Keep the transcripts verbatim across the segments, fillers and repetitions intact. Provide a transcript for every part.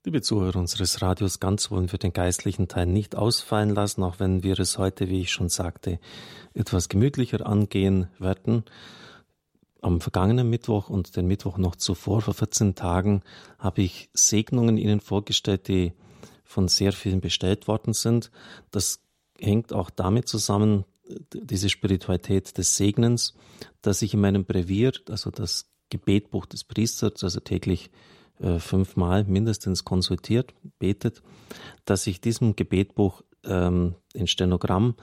Liebe Zuhörer unseres Radios, ganz wollen wir den geistlichen Teil nicht ausfallen lassen, auch wenn wir es heute, wie ich schon sagte, etwas gemütlicher angehen werden. Am vergangenen Mittwoch und den Mittwoch noch zuvor, vor vierzehn Tagen, habe ich Segnungen Ihnen vorgestellt, die von sehr vielen bestellt worden sind. Das hängt auch damit zusammen, diese Spiritualität des Segnens, dass ich in meinem Brevier, also das Gebetbuch des Priesters, also täglich äh, fünfmal mindestens konsultiert, betet, dass ich diesem Gebetbuch ähm, in Stenogramm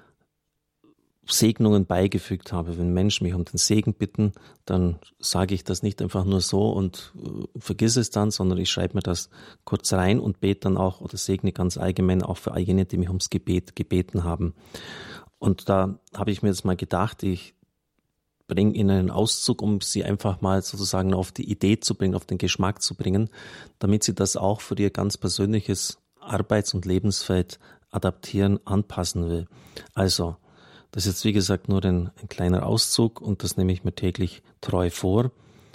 Segnungen beigefügt habe. Wenn Menschen mich um den Segen bitten, dann sage ich das nicht einfach nur so und äh, vergiss es dann, sondern ich schreibe mir das kurz rein und bete dann auch oder segne ganz allgemein auch für all jene, die mich ums Gebet gebeten haben. Und da habe ich mir jetzt mal gedacht, ich bringe Ihnen einen Auszug, um Sie einfach mal sozusagen auf die Idee zu bringen, auf den Geschmack zu bringen, damit Sie das auch für Ihr ganz persönliches Arbeits- und Lebensfeld adaptieren, anpassen will. Also, das ist jetzt wie gesagt nur ein, ein kleiner Auszug und das nehme ich mir täglich treu vor,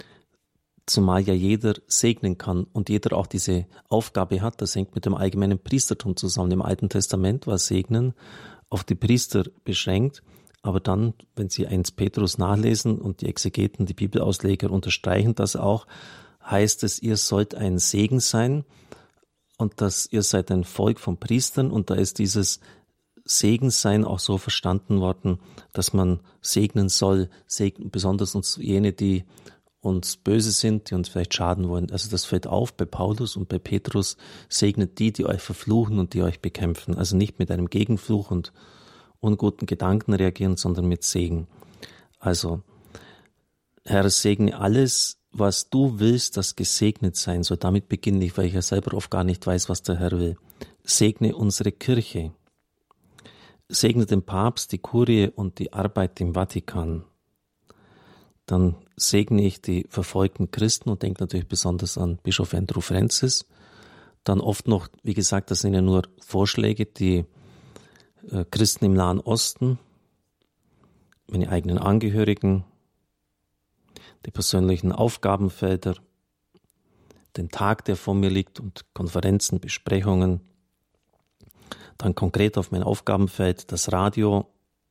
zumal ja jeder segnen kann und jeder auch diese Aufgabe hat. Das hängt mit dem allgemeinen Priestertum zusammen. Im Alten Testament war Segnen auf die Priester beschränkt, aber dann, wenn Sie eins Petrus nachlesen und die Exegeten, die Bibelausleger unterstreichen das auch, heißt es, ihr sollt ein Segen sein und dass ihr seid ein Volk von Priestern und da ist dieses Segenssein auch so verstanden worden, dass man segnen soll, segnen, besonders uns jene, die uns böse sind, die uns vielleicht schaden wollen. Also das fällt auf bei Paulus und bei Petrus, segnet die, die euch verfluchen und die euch bekämpfen. Also nicht mit einem Gegenfluch und unguten Gedanken reagieren, sondern mit Segen. Also, Herr, segne alles, was du willst, das gesegnet sein soll. Damit beginne ich, weil ich ja selber oft gar nicht weiß, was der Herr will. Segne unsere Kirche. Segne den Papst, die Kurie und die Arbeit im Vatikan. Dann segne ich die verfolgten Christen und denke natürlich besonders an Bischof Andrew Francis. Dann oft noch, wie gesagt, das sind ja nur Vorschläge, die äh, Christen im Nahen Osten, meine eigenen Angehörigen, die persönlichen Aufgabenfelder, den Tag, der vor mir liegt und Konferenzen, Besprechungen. Dann konkret auf mein Aufgabenfeld das Radio,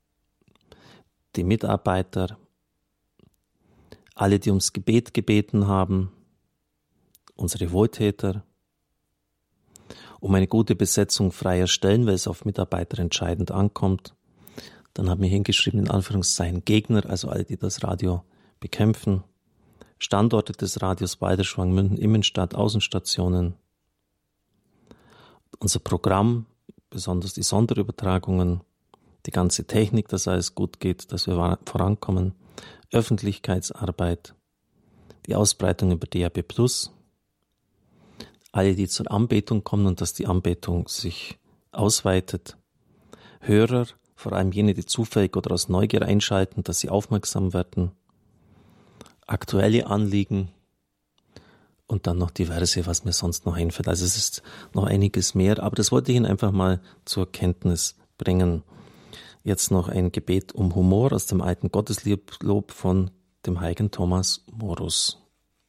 die Mitarbeiter, alle, die ums Gebet gebeten haben, unsere Wohltäter, um eine gute Besetzung freier Stellen, weil es auf Mitarbeiter entscheidend ankommt. Dann haben wir hingeschrieben, in Anführungszeichen Gegner, also alle, die das Radio bekämpfen, Standorte des Radios Balderschwang, München, Immenstadt, Außenstationen, unser Programm, besonders die Sonderübertragungen, die ganze Technik, dass alles gut geht, dass wir vorankommen, Öffentlichkeitsarbeit, die Ausbreitung über D A B plus, alle, die zur Anbetung kommen und dass die Anbetung sich ausweitet, Hörer, vor allem jene, die zufällig oder aus Neugier einschalten, dass sie aufmerksam werden, aktuelle Anliegen und dann noch diverse, was mir sonst noch einfällt. Also es ist noch einiges mehr, aber das wollte ich Ihnen einfach mal zur Kenntnis bringen. Jetzt noch ein Gebet um Humor aus dem alten Gotteslob von dem heiligen Thomas Morus.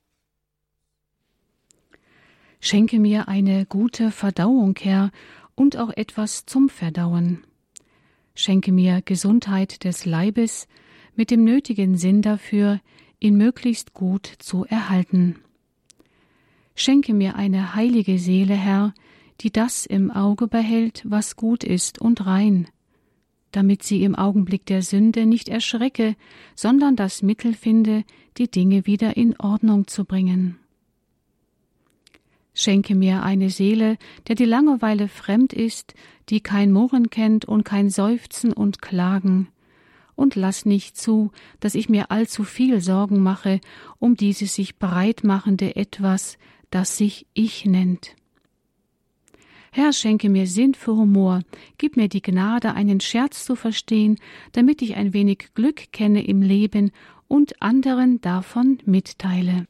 Schenke mir eine gute Verdauung, Herr, und auch etwas zum Verdauen. Schenke mir Gesundheit des Leibes mit dem nötigen Sinn dafür, ihn möglichst gut zu erhalten. Schenke mir eine heilige Seele, Herr, die das im Auge behält, was gut ist und rein, damit sie im Augenblick der Sünde nicht erschrecke, sondern das Mittel finde, die Dinge wieder in Ordnung zu bringen. Schenke mir eine Seele, der die Langeweile fremd ist, die kein Murren kennt und kein Seufzen und Klagen, und lass nicht zu, dass ich mir allzu viel Sorgen mache um dieses sich breitmachende Etwas, das sich Ich nennt. Herr, schenke mir Sinn für Humor, gib mir die Gnade, einen Scherz zu verstehen, damit ich ein wenig Glück kenne im Leben und anderen davon mitteile.